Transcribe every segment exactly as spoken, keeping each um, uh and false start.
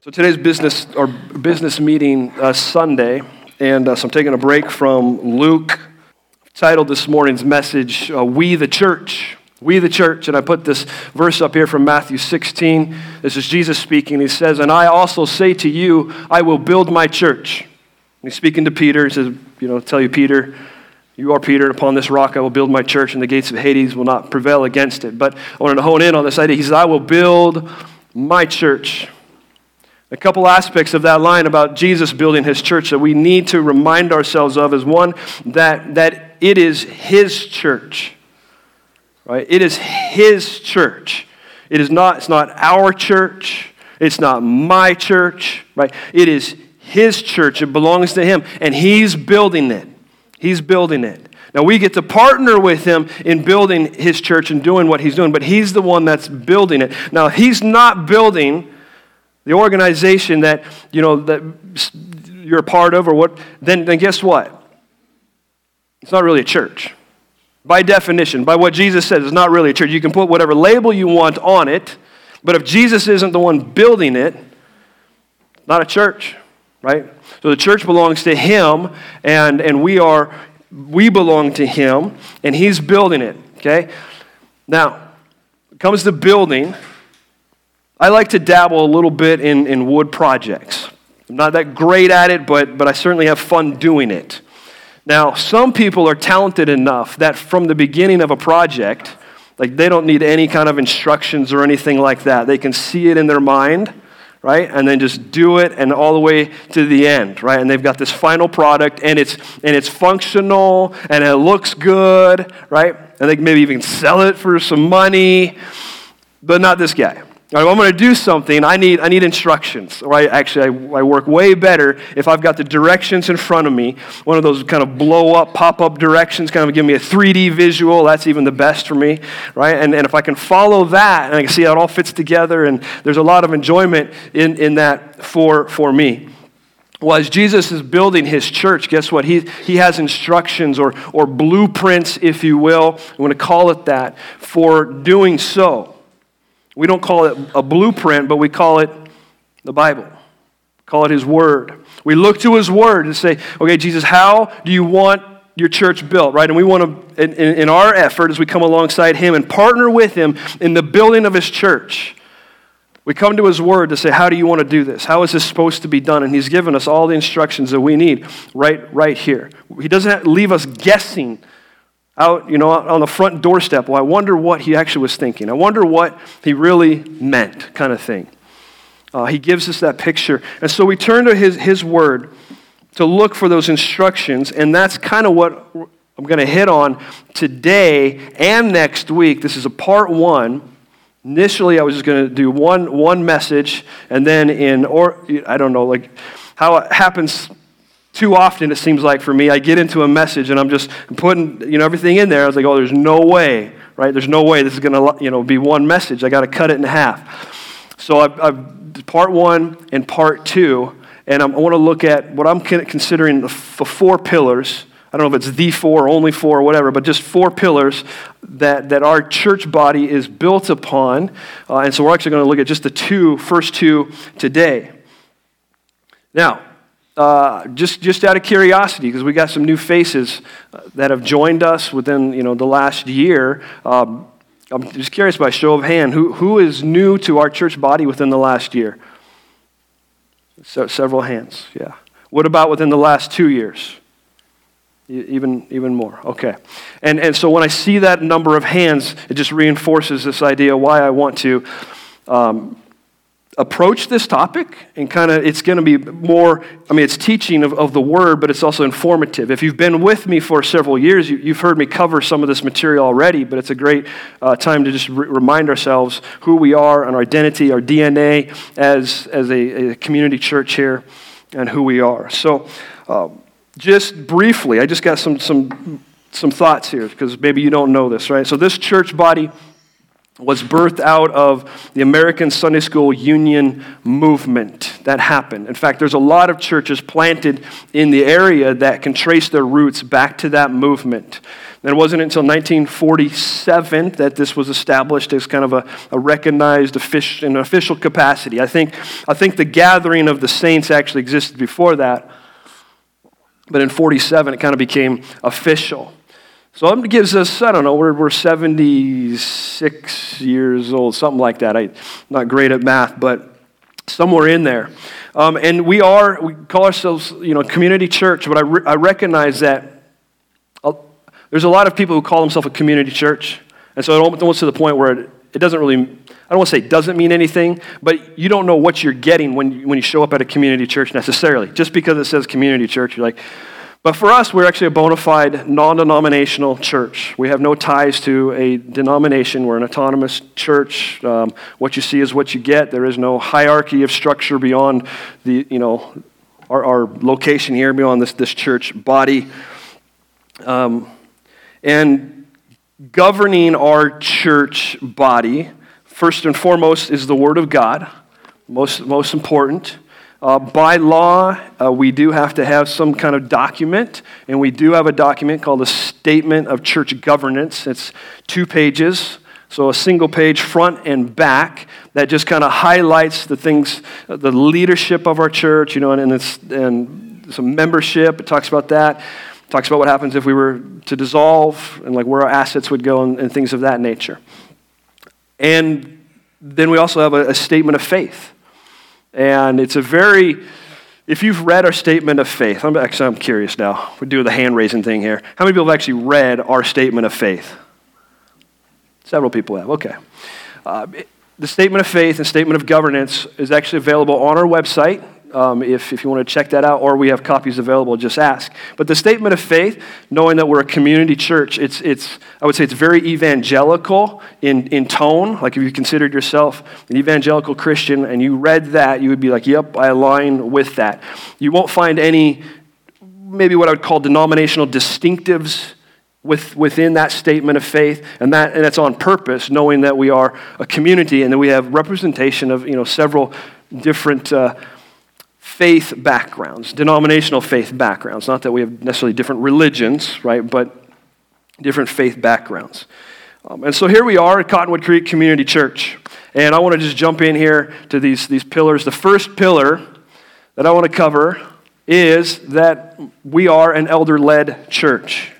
So today's business or business meeting uh, Sunday, and uh, so I'm taking a break from Luke. I've titled this morning's message, uh, We the Church. We the Church, and I put this verse up here from Matthew sixteen. This is Jesus speaking. He says, "And I also say to you, I will build my church." And he's speaking to Peter. He says, you know, tell you, Peter, you are Peter, and upon this rock I will build my church, and the gates of Hades will not prevail against it. But I wanted to hone in on this idea. He says, I will build my church. A couple aspects of that line about Jesus building his church that we need to remind ourselves of is one, that, that it is his church. Right? It is his church. It is not, it's not our church. It's not my church. Right? It is his church. It belongs to him. And he's building it. He's building it. Now we get to partner with him in building his church and doing what he's doing, but he's the one that's building it. Now if he's not building the organization that, you know, that you're a part of or what, then, then guess what? It's not really a church. By definition, by what Jesus says, it's not really a church. You can put whatever label you want on it, but if Jesus isn't the one building it, not a church, right? So the church belongs to him, and, and we are, we belong to him, and he's building it, okay? Now, when it comes to building, I like to dabble a little bit in, in wood projects. I'm not that great at it, but, but I certainly have fun doing it. Now, some people are talented enough that from the beginning of a project, like they don't need any kind of instructions or anything like that. They can see it in their mind, right? And then just do it and all the way to the end, right? And they've got this final product and it's and it's functional and it looks good, right? And they can maybe even sell it for some money, but not this guy. All right, if I'm going to do something, I need I need instructions. Or I, actually, I, I work way better if I've got the directions in front of me, one of those kind of blow-up, pop-up directions, kind of give me a three D visual. That's even the best for me, right? And, and if I can follow that, and I can see how it all fits together, and there's a lot of enjoyment in, in that for, for me. Well, as Jesus is building his church, guess what? He, he has instructions or, or blueprints, if you will. I want to call it that, for doing so. We don't call it a blueprint, but we call it the Bible. Call it his word. We look to his word and say, okay, Jesus, how do you want your church built, right? And we want to, in, in our effort, as we come alongside him and partner with him in the building of his church, we come to his word to say, how do you want to do this? How is this supposed to be done? And he's given us all the instructions that we need right, right here. He doesn't have to leave us guessing out, you know, on the front doorstep. Well, I wonder what he actually was thinking. I wonder what he really meant, kind of thing. Uh, he gives us that picture. And so we turn to his, his word to look for those instructions, and that's kind of what I'm going to hit on today and next week. This is a part one. Initially, I was just going to do one, one message, and then in, or I don't know, like how it happens too often, it seems like for me, I get into a message and I'm just putting, you know, everything in there. I was like, oh, there's no way, right? There's no way this is going to, you know, be one message. I got to cut it in half. So I've, I've part one and part two, and I'm, I want to look at what I'm considering the, the four pillars. I don't know if it's the four, or only four, or whatever, but just four pillars that, that our church body is built upon. Uh, and so we're actually going to look at just the two, first two today. Now, Uh, just, just out of curiosity, because we got some new faces uh, that have joined us within, you know, the last year. Um, I'm just curious, by show of hand, who who is new to our church body within the last year? So, several hands, yeah. What about within the last two years? Even even more, okay. And and so when I see that number of hands, it just reinforces this idea why I want to Um, approach this topic, and kind of, it's going to be more, I mean, it's teaching of, of the word, but it's also informative. If you've been with me for several years, you, you've heard me cover some of this material already, but it's a great uh, time to just re- remind ourselves who we are, and our identity, our D N A as, as a, a community church here, and who we are. So, uh, just briefly, I just got some, some, some thoughts here, because maybe you don't know this, right? So this church body was birthed out of the American Sunday School Union movement that happened. In fact, there's a lot of churches planted in the area that can trace their roots back to that movement. And it wasn't until nineteen forty-seven that this was established as kind of a, a recognized official, in an official capacity. I think, I think the gathering of the saints actually existed before that, but in forty-seven it kind of became official. So it gives us, I don't know, we're, we're seventy-six years old, something like that. I'm not great at math, but somewhere in there. Um, and we are, we call ourselves, you know, community church, but I, re- I recognize that I'll, there's a lot of people who call themselves a community church. And so it almost to the point where it, it doesn't really, I don't want to say it doesn't mean anything, but you don't know what you're getting when you, when you show up at a community church necessarily. Just because it says community church, you're like, but for us, we're actually a bona fide, non-denominational church. We have no ties to a denomination. We're an autonomous church. Um, what you see is what you get. There is no hierarchy of structure beyond the, you know, our, our location here, beyond this, this church body. Um, and governing our church body, first and foremost, is the Word of God, most, most important. Uh, by law, uh, we do have to have some kind of document, and we do have a document called a Statement of Church Governance. It's two pages, so a single page front and back that just kind of highlights the things, the leadership of our church, you know, and, and, it's, and some membership. It talks about that. It talks about what happens if we were to dissolve and like where our assets would go and, and things of that nature. And then we also have a, a statement of faith. And it's a very, if you've read our statement of faith, I'm actually I'm curious now. We're doing the hand-raising thing here. How many people have actually read our statement of faith? Several people have, okay. Uh, the statement of faith and statement of governance is actually available on our website. Um, if, if you want to check that out, or we have copies available, just ask. But the statement of faith, knowing that we're a community church, it's, it's I would say it's very evangelical in, in tone. Like if you considered yourself an evangelical Christian and you read that, you would be like, yep, I align with that. You won't find any, maybe what I would call denominational distinctives with, within that statement of faith, and that and that's on purpose, knowing that we are a community and that we have representation of, you know, several different uh, faith backgrounds, denominational faith backgrounds. Not that we have necessarily different religions, right, but different faith backgrounds. Um, and so here we are at Cottonwood Creek Community Church. And I want to just jump in here to these, these pillars. The first pillar that I want to cover is that we are an elder-led church.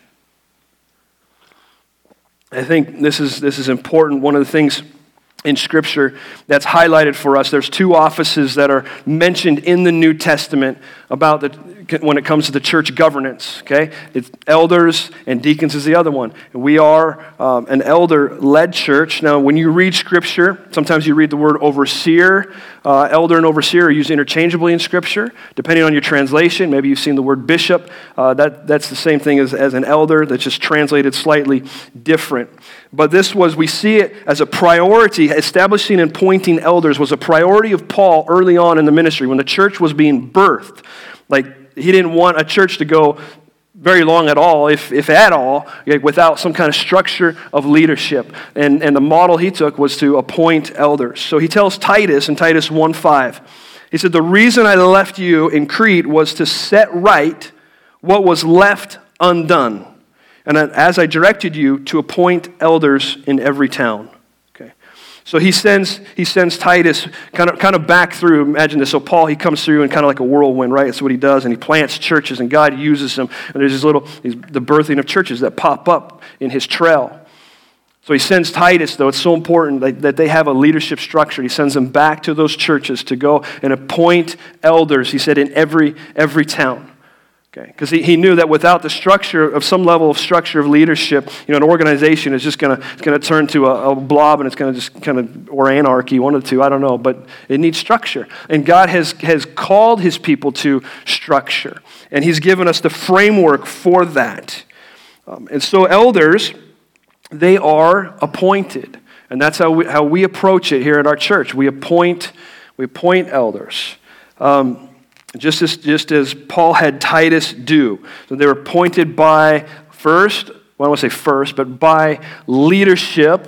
I think this is this is important. One of the things in Scripture that's highlighted for us, there's two offices that are mentioned in the New Testament about the when it comes to the church governance, okay? It's elders and deacons is the other one. We are um, an elder-led church. Now, when you read Scripture, sometimes you read the word overseer. Uh, elder and overseer are used interchangeably in Scripture. Depending on your translation, maybe you've seen the word bishop. Uh, that, that's the same thing as, as an elder, that's just translated slightly different. But this was, we see it as a priority. Establishing and appointing elders was a priority of Paul early on in the ministry when the church was being birthed. Like, he didn't want a church to go very long at all, if if at all, without some kind of structure of leadership. And, and the model he took was to appoint elders. So he tells Titus in Titus one five, he said, the reason I left you in Crete was to set right what was left undone. And as I directed you to appoint elders in every town. Okay. So he sends he sends Titus kind of kind of back through. Imagine this. So Paul, he comes through in kind of like a whirlwind, right? That's what he does, and he plants churches, and God uses him. And there's these little these, the birthing of churches that pop up in his trail. So he sends Titus, though it's so important that, that they have a leadership structure. He sends them back to those churches to go and appoint elders. He said in every every town. Okay, because he, he knew that without the structure of some level of structure of leadership, you know, an organization is just going to it's going to turn to a, a blob, and it's going to just kind of, or anarchy, one of the two, I don't know, but it needs structure. And God has has called his people to structure, and he's given us the framework for that. Um, and so elders, they are appointed, and that's how we how we approach it here at our church. We appoint we appoint elders. Um, Just as, just as Paul had Titus do. So they were appointed by first, well, I don't want to say first, but by leadership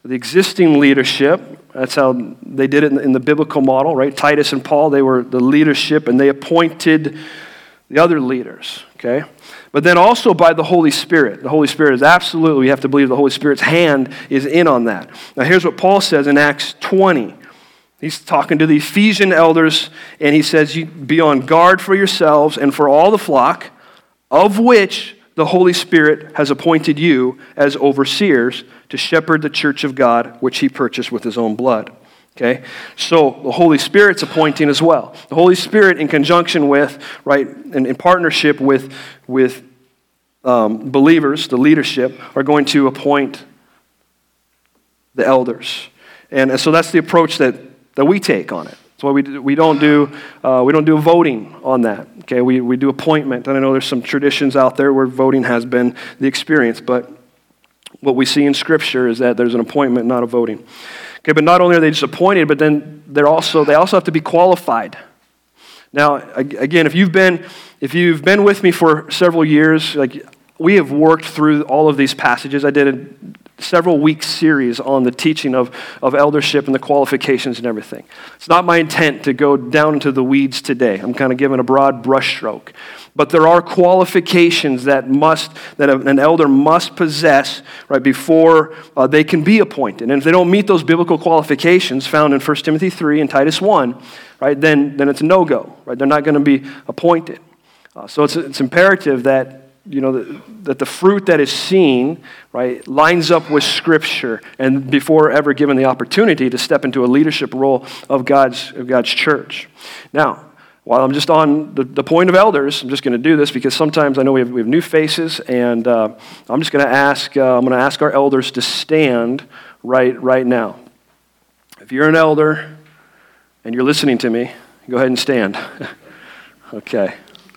the existing leadership. That's how they did it in the biblical model, right? Titus and Paul, they were the leadership, and they appointed the other leaders, okay? But then also by the Holy Spirit. The Holy Spirit is absolutely, we have to believe the Holy Spirit's hand is in on that. Now here's what Paul says in Acts twenty. He's talking to the Ephesian elders, and he says, you be on guard for yourselves and for all the flock, of which the Holy Spirit has appointed you as overseers to shepherd the church of God, which he purchased with his own blood. Okay? So the Holy Spirit's appointing as well. The Holy Spirit in conjunction with, right, and in partnership with, with um, believers, the leadership, are going to appoint the elders. And, and so that's the approach that that we take on it. That's why we do, we don't do uh, we don't do voting on that. Okay, we we do appointment, and I know there's some traditions out there where voting has been the experience, but what we see in Scripture is that there's an appointment, not a voting. Okay, but not only are they just appointed, but then they're also they also have to be qualified. Now, again, if you've been if you've been with me for several years, like we have worked through all of these passages. I did a several week series on the teaching of, of eldership and the qualifications and everything. It's not my intent to go down into the weeds today. I'm kind of giving a broad brushstroke. But there are qualifications that must that an elder must possess right before uh, they can be appointed. And if they don't meet those biblical qualifications found in First Timothy three and Titus one, right, then, then it's a no-go. Right? They're not going to be appointed. Uh, so it's it's imperative that you know, that, that the fruit that is seen, right, lines up with Scripture, and before ever given the opportunity to step into a leadership role of God's of God's church. Now, while I'm just on the, the point of elders, I'm just going to do this because sometimes I know we have we have new faces, and uh, I'm just going to ask uh, I'm going to ask our elders to stand right right now. If you're an elder and you're listening to me, go ahead and stand. Okay.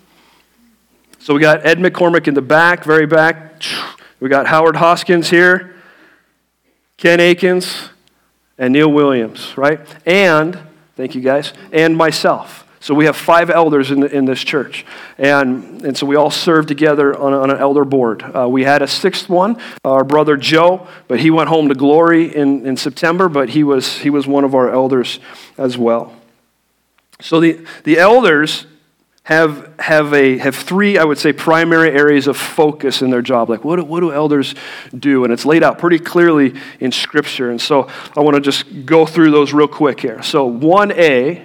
So we got Ed McCormick in the back, very back. We got Howard Hoskins here, Ken Akins, and Neil Williams, right? And, thank you guys, and myself. So we have five elders in, the, in this church. And, and so we all serve together on, on an elder board. Uh, we had a sixth one, our brother Joe, but he went home to glory in, in September, but he was, he was one of our elders as well. So the, the elders have have a have three, I would say, primary areas of focus in their job. Like, what do, what do elders do? And it's laid out pretty clearly in Scripture. And so I want to just go through those real quick here. So one A,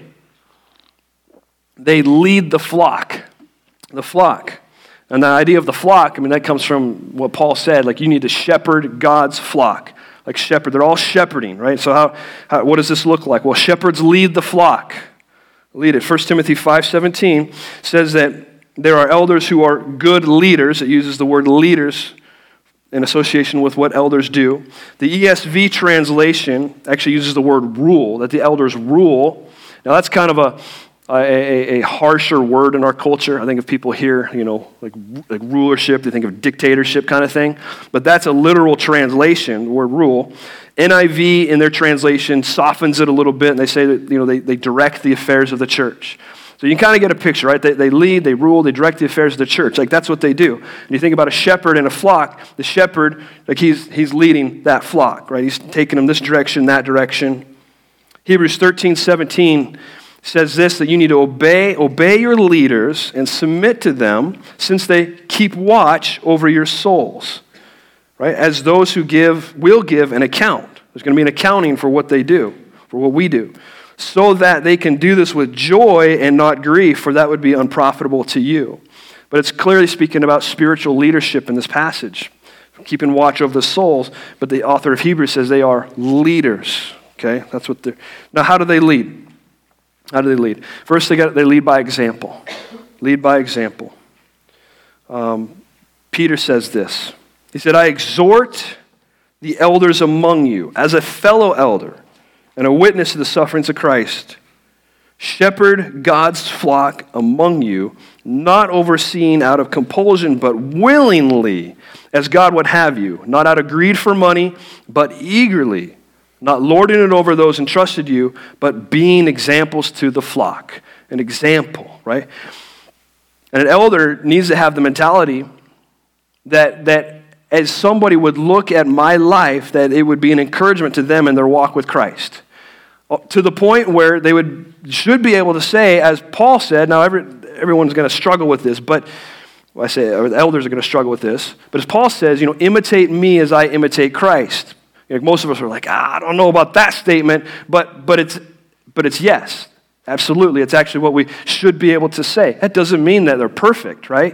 they lead the flock. The flock. And the idea of the flock, I mean, that comes from what Paul said. Like, you need to shepherd God's flock. Like shepherd, they're all shepherding, right? So how, how what does this look like? Well, shepherds lead the flock. Lead it. First Timothy five seventeen says that there are elders who are good leaders. It uses the word leaders in association with what elders do. The E S V translation actually uses the word rule, that the elders rule. Now that's kind of a, a, a harsher word in our culture. I think if people hear, you know, like, like rulership, they think of dictatorship kind of thing. But that's a literal translation, the word rule. N I V in their translation softens it a little bit, and they say that, you know, they, they direct the affairs of the church. So you can kind of get a picture, right? They, they lead, they rule, they direct the affairs of the church. Like, that's what they do. And you think about a shepherd and a flock, the shepherd, like he's he's leading that flock, right? He's taking them this direction, that direction. Hebrews thirteen seventeen says this, that you need to obey, obey your leaders and submit to them, since they keep watch over your souls. Right? As those who give will give an account. There's going to be an accounting for what they do, for what we do, so that they can do this with joy and not grief, for that would be unprofitable to you. But it's clearly speaking about spiritual leadership in this passage, keeping watch over the souls. But the author of Hebrews says they are leaders. Okay, that's what they're. Now, how do they lead? How do they lead? First, they got they lead by example. Lead by example. Um, Peter says this. He said, I exhort the elders among you as a fellow elder and a witness to the sufferings of Christ. Shepherd God's flock among you, not overseen out of compulsion, but willingly, as God would have you, not out of greed for money, but eagerly, not lording it over those entrusted you, but being examples to the flock. An example, right? And an elder needs to have the mentality that that as somebody would look at my life, that it would be an encouragement to them in their walk with Christ. To the point where they would should be able to say, as Paul said, now every, everyone's going to struggle with this, but well, I say or the elders are going to struggle with this, but as Paul says, you know, imitate me as I imitate Christ. You know, most of us are like, ah, I don't know about that statement, but but it's but it's yes, absolutely. It's actually what we should be able to say. That doesn't mean that they're perfect, right?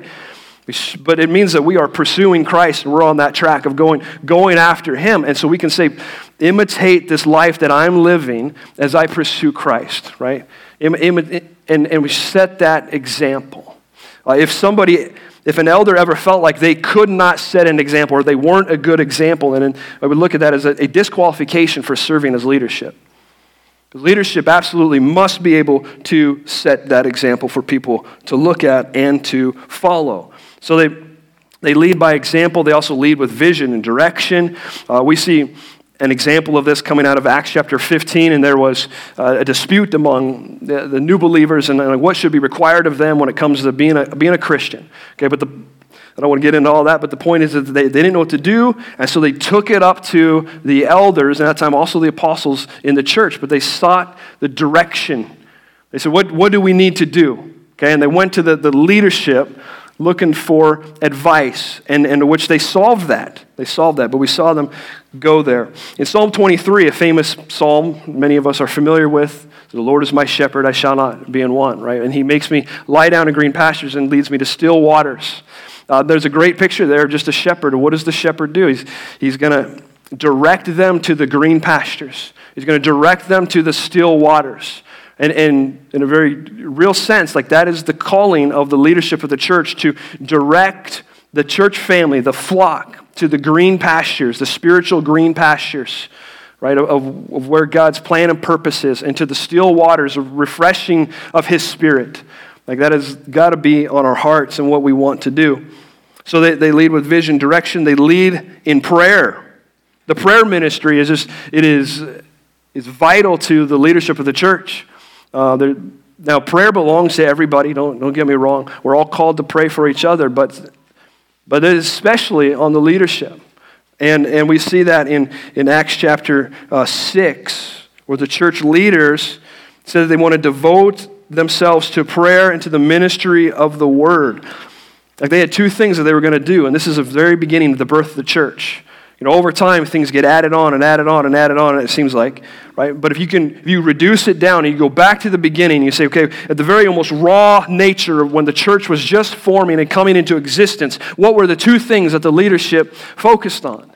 But it means that we are pursuing Christ and we're on that track of going, going after him. And so we can say, imitate this life that I'm living as I pursue Christ, right? And, and we set that example. Uh, if somebody, if an elder ever felt like they could not set an example or they weren't a good example, then I would look at that as a, a disqualification for serving as leadership. Because leadership absolutely must be able to set that example for people to look at and to follow. So they they lead by example. They also lead with vision and direction. Uh, we see an example of this coming out of Acts chapter fifteen, and there was uh, a dispute among the, the new believers and uh, what should be required of them when it comes to being a being a Christian. Okay, but the I don't want to get into all that, but the point is that they, they didn't know what to do, and so they took it up to the elders, and at that time also the apostles in the church, but they sought the direction. They said, what, what do we need to do? Okay, and they went to the, the leadership looking for advice, and, and which they solved that. They solved that, but we saw them go there. In Psalm twenty-three, a famous psalm many of us are familiar with, the Lord is my shepherd, I shall not be in want, right? And he makes me lie down in green pastures and leads me to still waters. Uh, there's a great picture there of just a shepherd. What does the shepherd do? He's, he's going to direct them to the green pastures. He's going to direct them to the still waters. And, and in a very real sense, like that is the calling of the leadership of the church, to direct the church family, the flock, to the green pastures, the spiritual green pastures, right, of, of where God's plan and purpose is, and to the still waters of refreshing of his spirit. Like that has got to be on our hearts and what we want to do. So they, they lead with vision, direction. They lead in prayer. The prayer ministry is just, it is, is vital to the leadership of the church. Uh, now, prayer belongs to everybody. Don't don't get me wrong. We're all called to pray for each other, but but especially on the leadership, and and we see that in in Acts chapter uh, six, where the church leaders said that they want to devote themselves to prayer and to the ministry of the word. Like they had two things that they were going to do, and this is the very beginning of the birth of the church. You know, over time, things get added on and added on and added on, it seems like, right? But if you can, if you reduce it down and you go back to the beginning, you say, okay, at the very almost raw nature of when the church was just forming and coming into existence, what were the two things that the leadership focused on?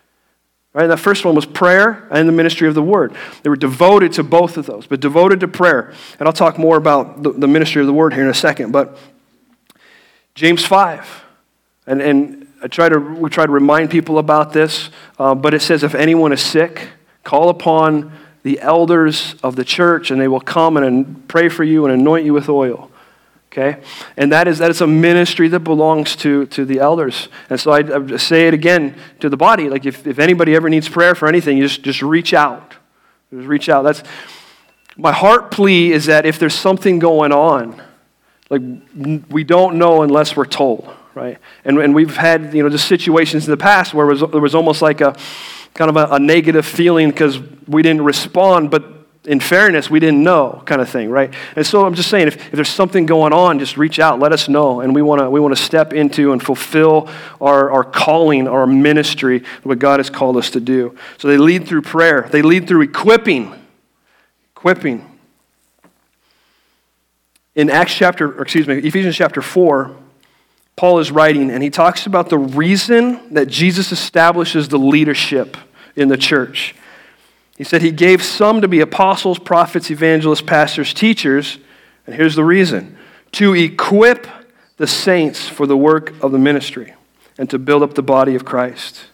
Right? The first one was prayer and the ministry of the word. They were devoted to both of those, but devoted to prayer. And I'll talk more about the, the ministry of the word here in a second. But James five, and and. I try to we try to remind people about this, uh, but it says if anyone is sick, call upon the elders of the church, and they will come and pray for you and anoint you with oil. Okay, and that is that is a ministry that belongs to to the elders. And so I, I say it again to the body: like if, if anybody ever needs prayer for anything, you just just reach out, just reach out. That's my heart plea is that if there's something going on, like we don't know unless we're told. Right, and and we've had you know just situations in the past where it was, there was almost like a kind of a, a negative feeling because we didn't respond, but in fairness we didn't know, kind of thing, right? And so I'm just saying, if, if there's something going on, just reach out, let us know, and we want to we want to step into and fulfill our our calling, our ministry, what God has called us to do. So they lead through prayer, they lead through equipping, equipping. In Acts chapter, or excuse me, Ephesians chapter four. Paul is writing, and he talks about the reason that Jesus establishes the leadership in the church. He said he gave some to be apostles, prophets, evangelists, pastors, teachers, and here's the reason: to equip the saints for the work of the ministry and to build up the body of Christ.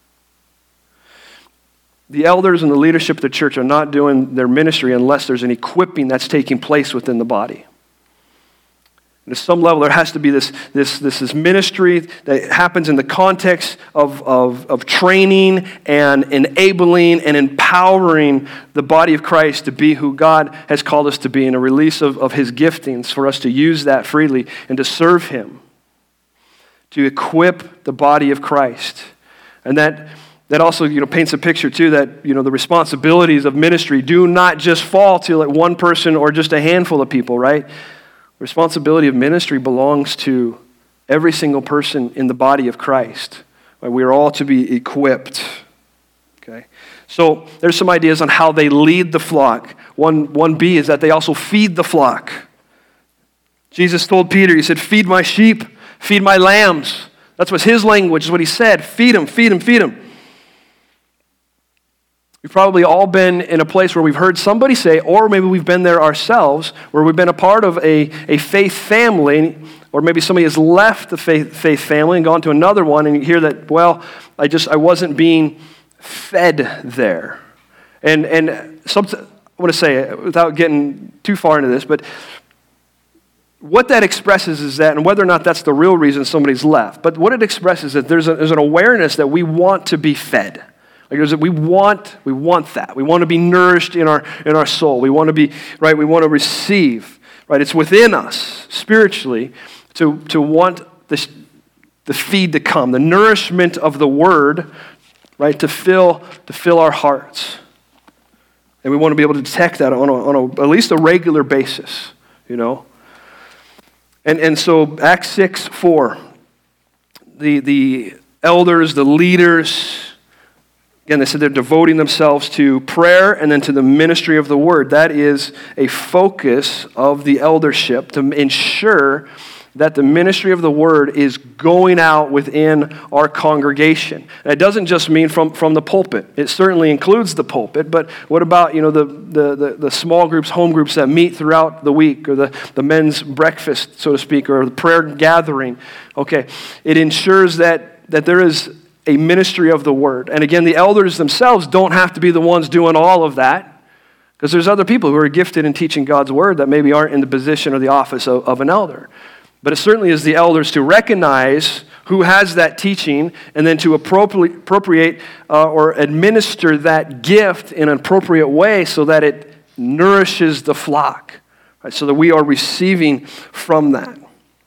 The elders and the leadership of the church are not doing their ministry unless there's an equipping that's taking place within the body. And at some level, there has to be this, this, this, this ministry that happens in the context of, of, of training and enabling and empowering the body of Christ to be who God has called us to be, and a release of, of his giftings for us to use that freely and to serve him, to equip the body of Christ. And that that also, you know, paints a picture too that, you know, the responsibilities of ministry do not just fall to like one person or just a handful of people, right? Responsibility of ministry belongs to every single person in the body of Christ. Right? We are all to be equipped. Okay. So there's some ideas on how they lead the flock. One, one B is that they also feed the flock. Jesus told Peter, he said, feed my sheep, feed my lambs. That's what his language is, what he said. Feed them, feed them, feed them. We've probably all been in a place where we've heard somebody say, or maybe we've been there ourselves, where we've been a part of a, a faith family, or maybe somebody has left the faith, faith family and gone to another one, and you hear that, well, I just, I wasn't being fed there. And and some, I want to say, without getting too far into this, but what that expresses is that, and whether or not that's the real reason somebody's left, but what it expresses is that there's, a, there's an awareness that we want to be fed. Like there's a, we want, we want that. We want to be nourished in our in our soul. We want to be, right, we want to receive, right? It's within us, spiritually, to, to want the, the feed to come, the nourishment of the word, right, to fill, to fill our hearts. And we want to be able to detect that on, a, on a, at least a regular basis, you know. And and so Acts six four, the the elders, the leaders, again, they said they're devoting themselves to prayer and then to the ministry of the word. That is a focus of the eldership to ensure that the ministry of the word is going out within our congregation. And it doesn't just mean from, from the pulpit. It certainly includes the pulpit, but what about, you know, the, the, the, the small groups, home groups that meet throughout the week, or the, the men's breakfast, so to speak, or the prayer gathering? Okay, it ensures that, that there is a ministry of the word. And again, the elders themselves don't have to be the ones doing all of that, because there's other people who are gifted in teaching God's word that maybe aren't in the position or the office of, of an elder. But it certainly is the elders to recognize who has that teaching and then to appropriate, appropriate uh, or administer that gift in an appropriate way so that it nourishes the flock, right? So that we are receiving from that.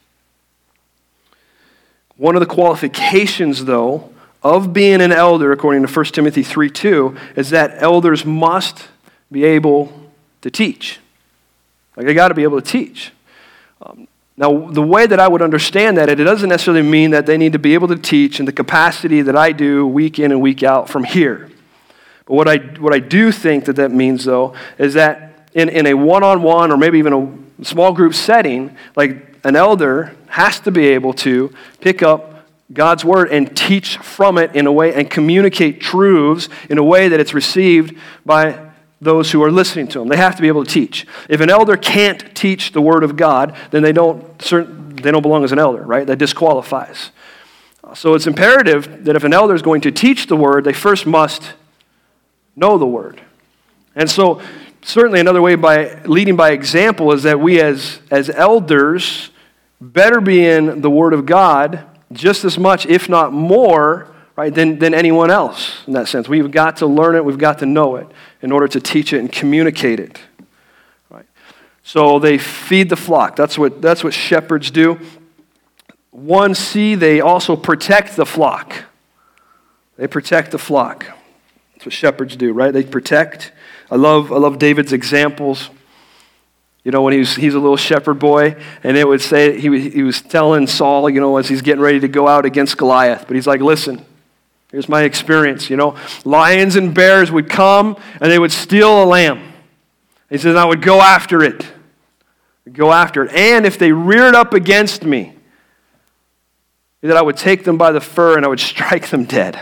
One of the qualifications, though, of being an elder, according to First Timothy three two, is that elders must be able to teach. Like, they got to be able to teach. Um, now, the way that I would understand that, it doesn't necessarily mean that they need to be able to teach in the capacity that I do week in and week out from here. But what I what I do think that that means, though, is that in, in a one-on-one or maybe even a small group setting, like an elder has to be able to pick up God's word and teach from it in a way and communicate truths in a way that it's received by those who are listening to them. They have to be able to teach. If an elder can't teach the word of God, then they don't they don't belong as an elder, right? That disqualifies. So it's imperative that if an elder is going to teach the word, they first must know the word. And so certainly another way by leading by example is that we as, as elders better be in the word of God just as much, if not more, right, than, than anyone else in that sense. We've got to learn it, we've got to know it in order to teach it and communicate it. Right. So they feed the flock. That's what that's what shepherds do. one C, they also protect the flock. They protect the flock. That's what shepherds do, right? They protect. I love I love David's examples. You know, when he was, he's a little shepherd boy, and it would say, he, he was telling Saul, you know, as he's getting ready to go out against Goliath, but he's like, listen, here's my experience, you know. Lions and bears would come, and they would steal a lamb. He says, I would go after it. Go after it. And if they reared up against me, that I would take them by the fur, and I would strike them dead.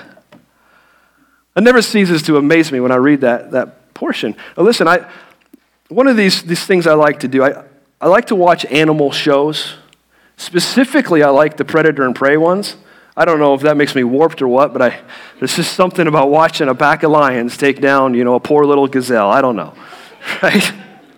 It never ceases to amaze me when I read that, that portion. Now, listen, I... One of these, these things I like to do, I, I like to watch animal shows. Specifically, I like the predator and prey ones. I don't know if that makes me warped or what, but I, there's just something about watching a pack of lions take down, you know, a poor little gazelle. I don't know, right?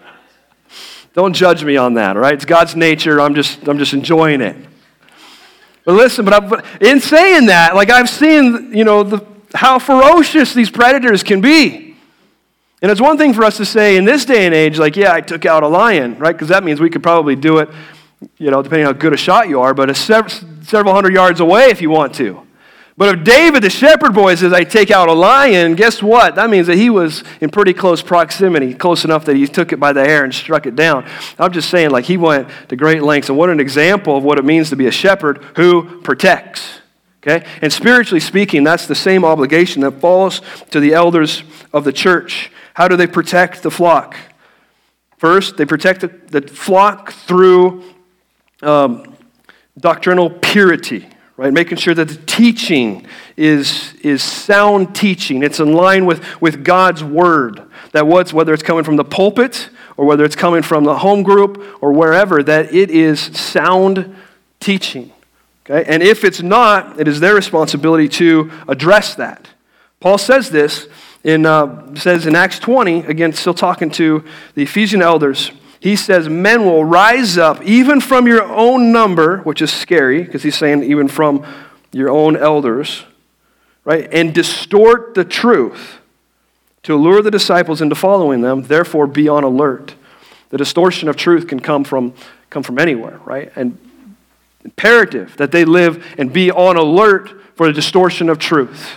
Don't judge me on that, all right? It's God's nature. I'm just, I'm just enjoying it. But listen, but, I, but in saying that, like I've seen, you know, the, how ferocious these predators can be. And it's one thing for us to say in this day and age, like, yeah, I took out a lion, right? Because that means we could probably do it, you know, depending on how good a shot you are, but a sev- several hundred yards away if you want to. But if David, the shepherd boy, says, I take out a lion, guess what? That means that he was in pretty close proximity, close enough that he took it by the hair and struck it down. I'm just saying, like, he went to great lengths. And what an example of what it means to be a shepherd who protects. Okay? And spiritually speaking, that's the same obligation that falls to the elders of the church. How do they protect the flock? First, they protect the, the flock through um, doctrinal purity. Right, making sure that the teaching is, is sound teaching. It's in line with, with God's word. That what's, whether it's coming from the pulpit or whether it's coming from the home group or wherever, that it is sound teaching. Okay? And if it's not, it is their responsibility to address that. Paul says this in uh, says in Acts twenty, again, still talking to the Ephesian elders. He says, men will rise up even from your own number, which is scary, because he's saying even from your own elders, right? And distort the truth to lure the disciples into following them. Therefore, be on alert. The distortion of truth can come from, come from anywhere, right? And imperative that they live and be on alert for the distortion of truth.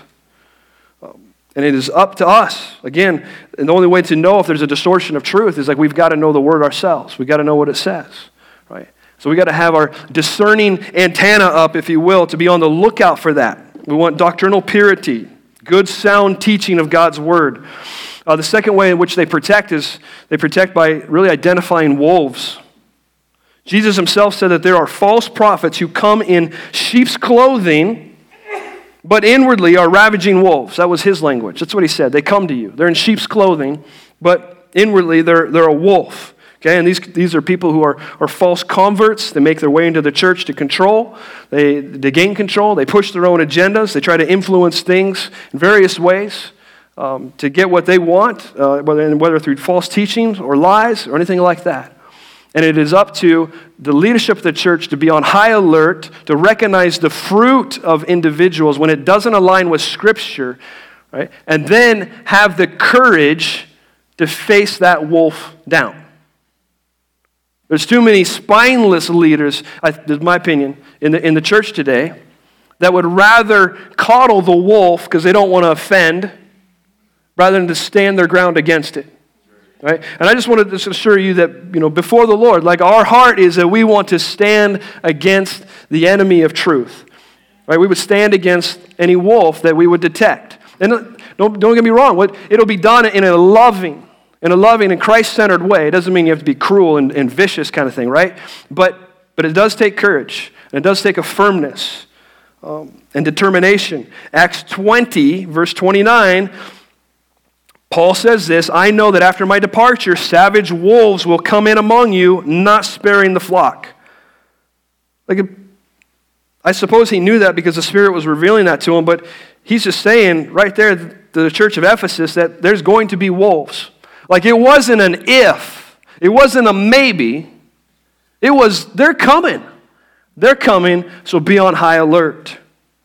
And it is up to us. Again, and the only way to know if there's a distortion of truth is like we've got to know the word ourselves. We've got to know what it says, right? So we've got to have our discerning antenna up, if you will, to be on the lookout for that. We want doctrinal purity, good sound teaching of God's word. Uh, the second way in which they protect is they protect by really identifying wolves. Jesus himself said that there are false prophets who come in sheep's clothing, but inwardly are ravaging wolves. That was his language. That's what he said. They come to you. They're in sheep's clothing, but inwardly they're, they're a wolf. Okay, and these, these are people who are, are false converts. They make their way into the church to control. They, they gain control. They push their own agendas. They try to influence things in various ways um, to get what they want, uh, whether, whether through false teachings or lies or anything like that. And it is up to the leadership of the church to be on high alert, to recognize the fruit of individuals when it doesn't align with Scripture, right? And then have the courage to face that wolf down. There's too many spineless leaders, in my opinion, in the, in the church today that would rather coddle the wolf because they don't want to offend rather than to stand their ground against it. Right? And I just want to just assure you that, you know, before the Lord, like our heart is that we want to stand against the enemy of truth. Right? We would stand against any wolf that we would detect. And don't, don't get me wrong, what, it'll be done in a loving, in a loving and Christ-centered way. It doesn't mean you have to be cruel and, and vicious kind of thing, right? But, but it does take courage, and it does take a firmness um, and determination. Acts twenty, verse twenty-nine, Paul says this, I know that after my departure, savage wolves will come in among you, not sparing the flock. Like, I suppose he knew that because the Spirit was revealing that to him, but he's just saying right there to the church of Ephesus that there's going to be wolves. Like, it wasn't an if, it wasn't a maybe, it was, they're coming. They're coming, so be on high alert.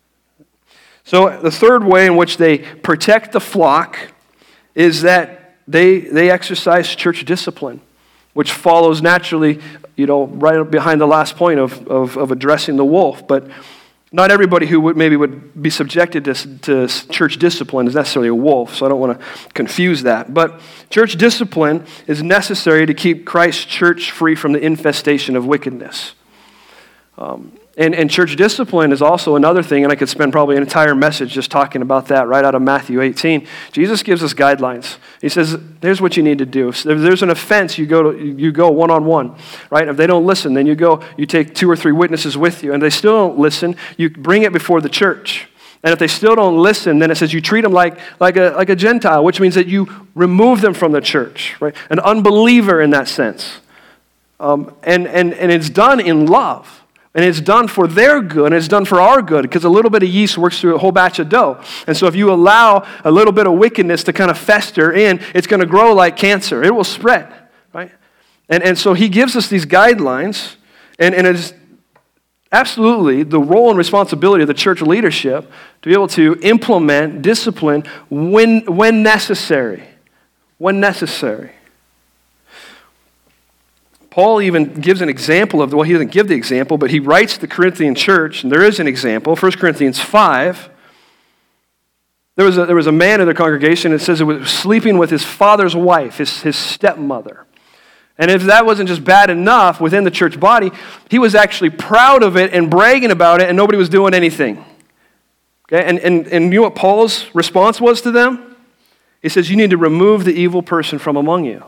So the third way in which they protect the flock is that they they exercise church discipline, which follows naturally, you know, right behind the last point of, of, of addressing the wolf. But not everybody who would maybe would be subjected to, to church discipline is necessarily a wolf, so I don't want to confuse that. But church discipline is necessary to keep Christ's church free from the infestation of wickedness. Um, And, and church discipline is also another thing, and I could spend probably an entire message just talking about that right out of Matthew eighteen. Jesus gives us guidelines. He says, here's what you need to do. If there's an offense, you go to, you go one-on-one, right? If they don't listen, then you go, you take two or three witnesses with you, and they still don't listen, you bring it before the church. And if they still don't listen, then it says you treat them like, like, a, like a Gentile, which means that you remove them from the church, right? An unbeliever in that sense. Um, and, and, and it's done in love. And it's done for their good, and it's done for our good, because a little bit of yeast works through a whole batch of dough. And so if you allow a little bit of wickedness to kind of fester in, it's going to grow like cancer. It will spread, right? And, and so he gives us these guidelines, and, and it's absolutely the role and responsibility of the church leadership to be able to implement discipline when, when necessary. When necessary. Paul even gives an example of, well, he doesn't give the example, but he writes the Corinthian church, and there is an example, First Corinthians five, There was a, there was a man in their congregation, it says it was sleeping with his father's wife, his, his stepmother. And if that wasn't just bad enough within the church body, he was actually proud of it and bragging about it, and nobody was doing anything. Okay, and, and, and you know what Paul's response was to them? He says, you need to remove the evil person from among you.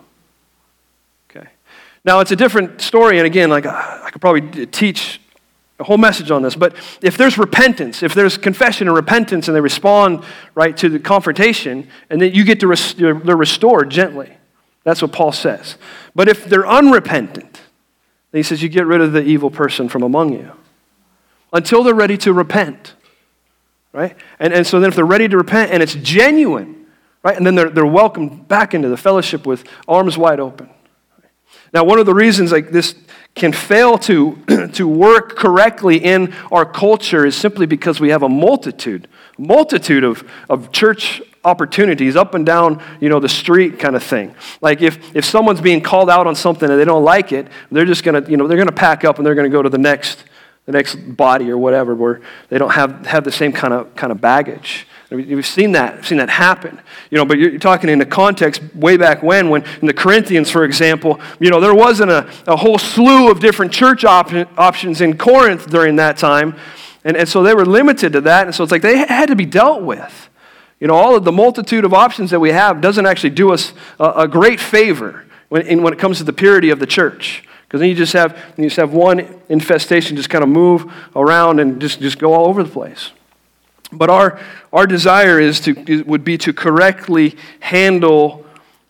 Okay. Now, it's a different story, and again, like I could probably teach a whole message on this, but if there's repentance, if there's confession and repentance, and they respond right to the confrontation, and then you get to rest- they're restored gently. That's what Paul says. But if they're unrepentant, then he says you get rid of the evil person from among you until they're ready to repent, right? And and so then if they're ready to repent and it's genuine, right, and then they're they're welcomed back into the fellowship with arms wide open. Now, one of the reasons like this can fail to, to work correctly in our culture is simply because we have a multitude, multitude of, of church opportunities up and down, you know, the street kind of thing. Like if, if someone's being called out on something and they don't like it, they're just going to, you know, they're going to pack up and they're going to go to the next the next body or whatever where they don't have, have the same kind of kind of baggage. We've seen that, We've seen that happen, you know. But you're talking in the context way back when, when in the Corinthians, for example, you know, there wasn't a, a whole slew of different church op- options in Corinth during that time, and, and so they were limited to that, and so it's like they had to be dealt with. You know, all of the multitude of options that we have doesn't actually do us a, a great favor when in, when it comes to the purity of the church, because then you just have you just have one infestation just kind of move around and just, just go all over the place. But our our desire is to would be to correctly handle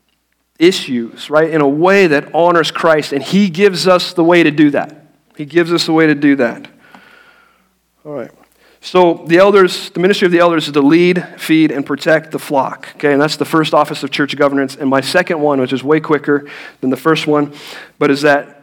issues, right, in a way that honors Christ, and He gives us the way to do that. He gives us the way to do that. All right. So the elders, the ministry of the elders is to lead, feed, and protect the flock. Okay, and that's the first office of church governance. And my second one, which is way quicker than the first one, but is that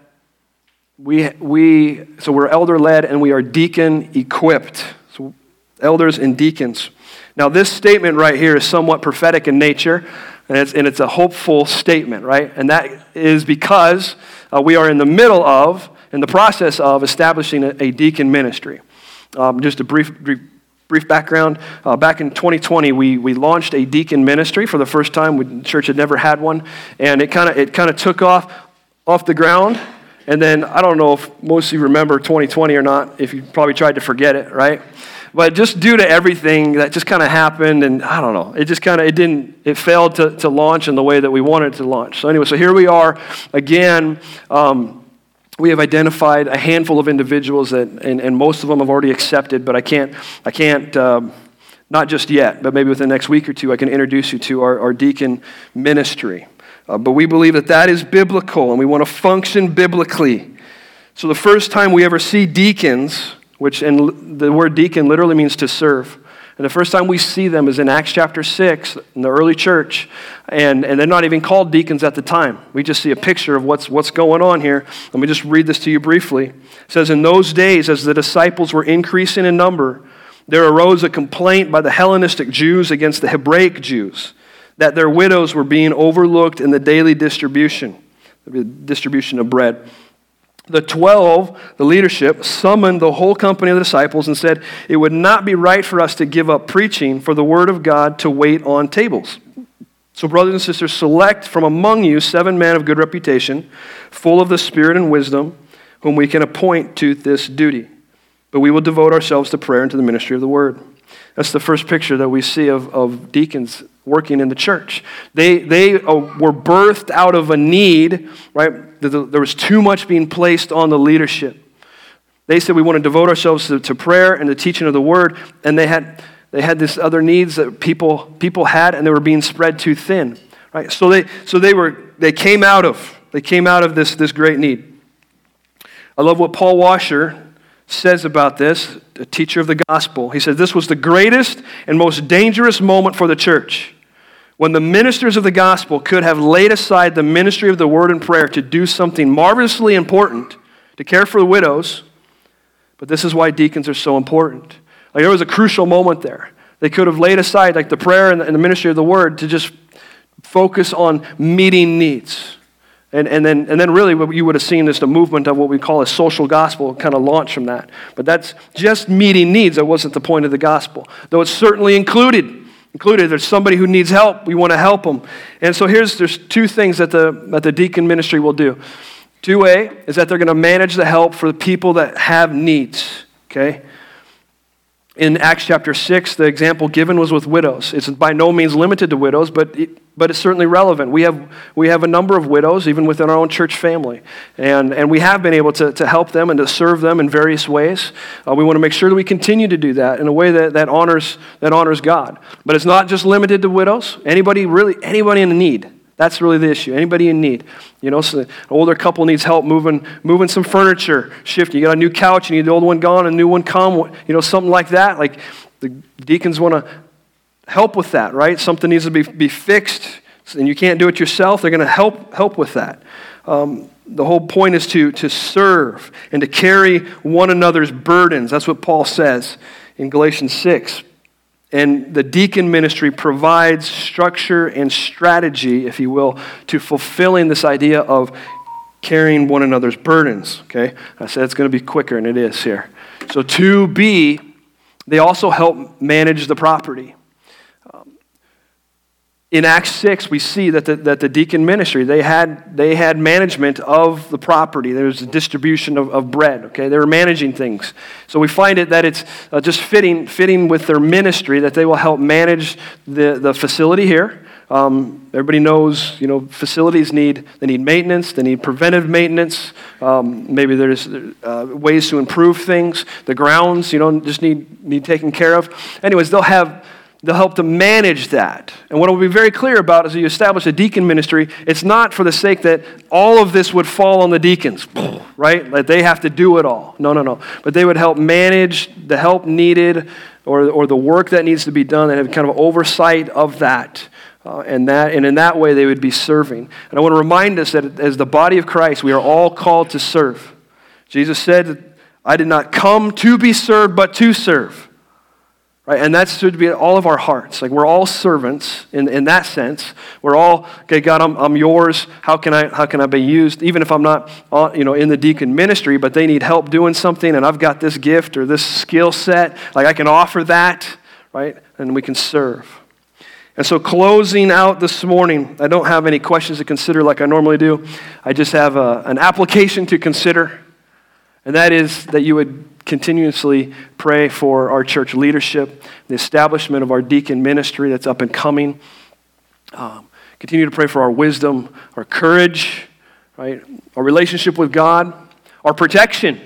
we we so we're elder led and we are deacon equipped. So elders and deacons. Now, this statement right here is somewhat prophetic in nature, and it's, and it's a hopeful statement, right? And that is because uh, we are in the middle of, in the process of, establishing a, a deacon ministry. Um, just a brief, brief, brief background. Uh, back in twenty twenty, we we launched a deacon ministry for the first time. We, the church had never had one, and it kind of it kind of took off off the ground. And then I don't know if most of you remember twenty twenty or not. If you probably tried to forget it, right? But just due to everything that just kind of happened, and I don't know, it just kind of, it didn't, it failed to, to launch in the way that we wanted it to launch. So anyway, so here we are again. Um, we have identified a handful of individuals that, and, and most of them have already accepted, but I can't, I can't, um, not just yet, but maybe within the next week or two, I can introduce you to our, our deacon ministry. Uh, but we believe that that is biblical, and we want to function biblically. So the first time we ever see deacons, which and the word deacon literally means to serve. And the first time we see them is in Acts chapter six in the early church. And, and they're not even called deacons at the time. We just see a picture of what's, what's going on here. Let me just read this to you briefly. It says, in those days, as the disciples were increasing in number, there arose a complaint by the Hellenistic Jews against the Hebraic Jews that their widows were being overlooked in the daily distribution, the distribution of bread. The twelve, the leadership, summoned the whole company of the disciples and said, it would not be right for us to give up preaching for the word of God to wait on tables. So brothers and sisters, select from among you seven men of good reputation, full of the Spirit and wisdom, whom we can appoint to this duty. But we will devote ourselves to prayer and to the ministry of the word. That's the first picture that we see of, of deacons working in the church. They they uh, were birthed out of a need, right? There was too much being placed on the leadership. They said we want to devote ourselves to, to prayer and the teaching of the word, and they had they had this other needs that people people had, and they were being spread too thin, right? So they so they were they came out of they came out of this this great need. I love what Paul Washer says about this, a teacher of the gospel. He said, this was the greatest and most dangerous moment for the church, when the ministers of the gospel could have laid aside the ministry of the word and prayer to do something marvelously important, to care for the widows. But this is why deacons are so important. Like, there was a crucial moment there. They could have laid aside like the prayer and the, and the ministry of the word to just focus on meeting needs. And, and then and then really what you would have seen is the movement of what we call a social gospel kind of launch from that. But that's just meeting needs. That wasn't the point of the gospel. Though it's certainly included. included. There's somebody who needs help. We want to help them. And so here's there's two things that the that the deacon ministry will do. two A is that they're going to manage the help for the people that have needs, okay? In Acts chapter six, the example given was with widows. It's by no means limited to widows, but it, but it's certainly relevant. We have we have a number of widows, even within our own church family. And, and we have been able to, to help them and to serve them in various ways. Uh, we want to make sure that we continue to do that in a way that, that honors that honors God. But it's not just limited to widows. Anybody, really, anybody in need. That's really the issue. Anybody in need. You know, so an older couple needs help moving moving some furniture, shifting. You got a new couch, you need the old one gone, a new one come, you know, something like that. Like the deacons want to help with that, right? Something needs to be, be fixed, and you can't do it yourself. They're going to help help with that. Um, the whole point is to, to serve and to carry one another's burdens. That's what Paul says in Galatians six. And the deacon ministry provides structure and strategy, if you will, to fulfilling this idea of carrying one another's burdens, okay? I said it's going to be quicker, and it is here. So two B, they also help manage the property. Um, in Acts six, we see that the, that the deacon ministry, they had they had management of the property. There was a distribution of, of bread, okay? They were managing things. So we find it that it's uh, just fitting fitting with their ministry that they will help manage the, the facility here. Um, everybody knows, you know, facilities need, they need maintenance, they need preventive maintenance. Um, maybe there's uh, ways to improve things. The grounds, you know, just need, need taken care of. Anyways, they'll have They'll help to manage that. And what I will be very clear about is that you establish a deacon ministry, it's not for the sake that all of this would fall on the deacons, right? That they have to do it all. No, no, no. But they would help manage the help needed or, or the work that needs to be done and have kind of oversight of that. Uh, and that. And in that way, they would be serving. And I want to remind us that as the body of Christ, we are all called to serve. Jesus said, I did not come to be served, but to serve. Right? And that should be all of our hearts. Like we're all servants in, in that sense. We're all, okay, God, I'm, I'm yours. How can I how can I be used? Even if I'm not uh, you know, in the deacon ministry, but they need help doing something and I've got this gift or this skill set, like I can offer that, right? And we can serve. And so closing out this morning, I don't have any questions to consider like I normally do. I just have a, an application to consider. And that is that you would continuously pray for our church leadership, the establishment of our deacon ministry that's up and coming. Um, continue to pray for our wisdom, our courage, right? Our relationship with God, our protection.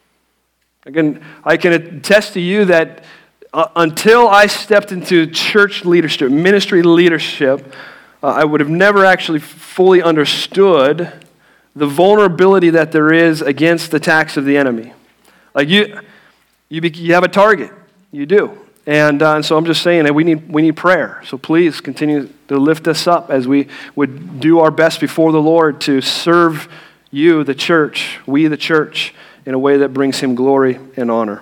Again, I can attest to you that uh, until I stepped into church leadership, ministry leadership, uh, I would have never actually fully understood the vulnerability that there is against the attacks of the enemy. Like you, you, be, you have a target. You do. And, uh, and so I'm just saying that we need we need prayer. So please continue to lift us up as we would do our best before the Lord to serve you, the church, we the church, in a way that brings him glory and honor.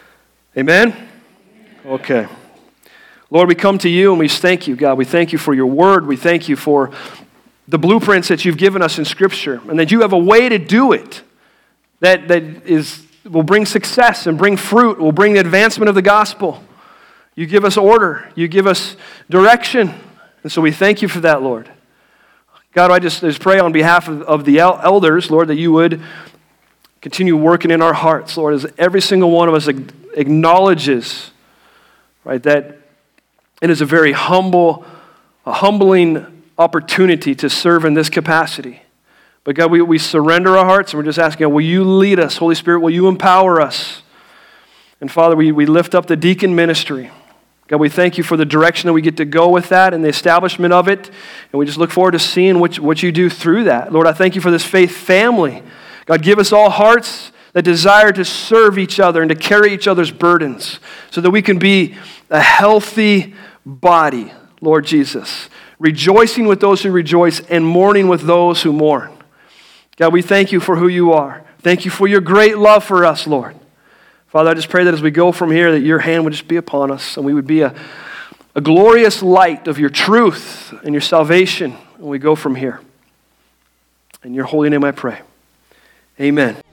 Amen? Okay. Lord, we come to you and we thank you, God. We thank you for your word. We thank you for the blueprints that you've given us in Scripture and that you have a way to do it that that is will bring success and bring fruit, will bring the advancement of the gospel. You give us order. You give us direction. And so we thank you for that, Lord. God, I just, just pray on behalf of, of the el- elders, Lord, that you would continue working in our hearts, Lord, as every single one of us acknowledges, right, that it is a very humble, a humbling opportunity to serve in this capacity. But God, we, we surrender our hearts and we're just asking, will you lead us? Holy Spirit, will you empower us? And Father, we, we lift up the deacon ministry. God, we thank you for the direction that we get to go with that and the establishment of it. And we just look forward to seeing what, what you do through that. Lord, I thank you for this faith family. God, give us all hearts that desire to serve each other and to carry each other's burdens so that we can be a healthy body, Lord Jesus, rejoicing with those who rejoice and mourning with those who mourn. God, we thank you for who you are. Thank you for your great love for us, Lord. Father, I just pray that as we go from here, that your hand would just be upon us and we would be a, a glorious light of your truth and your salvation when we go from here. In your holy name I pray. Amen.